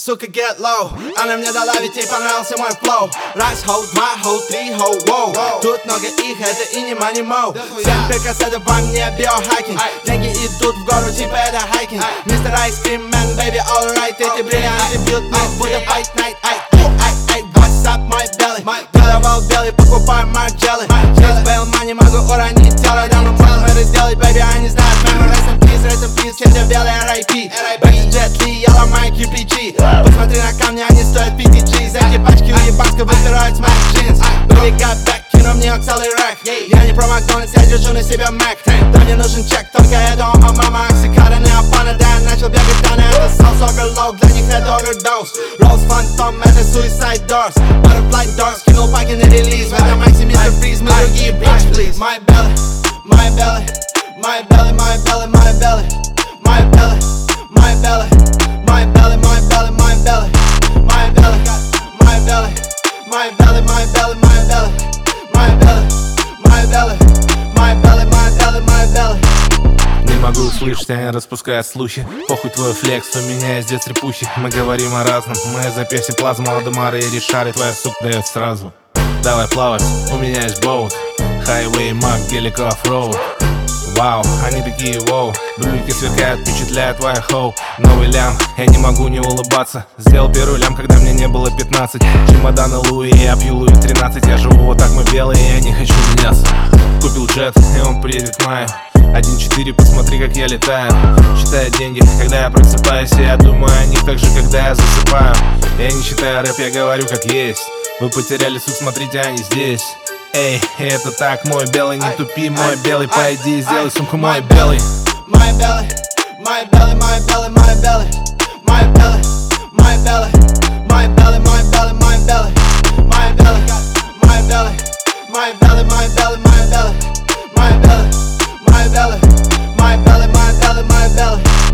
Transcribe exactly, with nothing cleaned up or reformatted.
сука, get low. Она мне дала, ведь ей понравился мой флоу. Раз, хоу, два, хоу, три, хоу, воу. Тут много их, это и не money mo. Семь перкассетов во мне, биохакинг. Деньги идут в гору, типа это хайкинг. Мистер Ice Cream Man, baby, alright. Эти бриллианты бьют, мы будем fight night. Ай, ай, ай, what's up, my belly? Головал белый, покупаю Марджелли. Через bail money могу уронить тело. Давно можем это сделать, baby, они знают. Memory, rest in peace, rest in peace. Через белый эр ай пи. Back to Jet Li, я ломаю кью пи джи. Посмотри на камни, они стоят пятьдесят джи. За эти пачки уебанска выбирают с моих джинс. Baby got back, кино мне целый рэк. Я не про Макдональдс, я держу на себя Mac. Да мне нужен чек, только это он, мама. Оксикаренный опана, да я начал бегать, да на это соус оверлоуд. Для них это overdose. Rolls Phantom, это suicide doors. Butterfly doors, кинул паки на релиз. В этом Макси мистер Фриз, мы другие, bitch, please. My belly, my belly, my belly, my belly, my belly, my belly, my belly, my belly, my belly, my belly, my belly, my belly, my belly, my belly, my belly, my belly, my belly, my belly, my belly, my belly. Не могу услышать, они распускают слухи. Похуй твой флекс, у меня есть детс репухи. Мы говорим о разном, моя запястье плазма. Ладомары и решали, твоя сука дает сразу. Давай плавать, у меня есть боут. Хайвей, мак, гелик, оффроуд. Вау, они такие воу. Брюлики сверкают, впечатляют твоя хоу. Новый лям, я не могу не улыбаться. Сделал первый лям, когда мне не было пятнадцать. Чемоданы Луи, я пью Луи тринадцать. Я живу вот так, мы белые, я не хочу меняться. Купил джет, и он приедет в мае. один четыре, посмотри, как я летаю. Считаю деньги, когда я просыпаюсь. И я думаю о них так же, когда я засыпаю. Я не считаю рэп, я говорю как есть. Вы потеряли суть, смотрите, они здесь. Эй, это так, мой белый, не тупи, мой белый. Пойди и сделай сумку, мой белый. My belly, my belly, my belly, my belly, my belly, my belly, my belly, my belly, my belly, my belly, my belly, my belly, my belly, my belly, my belly, my belly, my belly, my belly, my belly.